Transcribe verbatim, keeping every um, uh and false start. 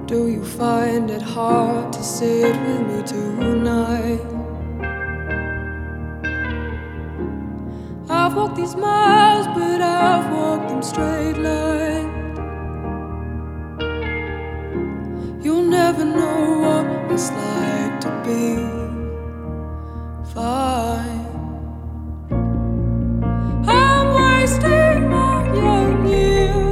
Do you find it hard to sit with me tonight? I've walked these miles, but I've walked them straight line. You'll never know what it's like to be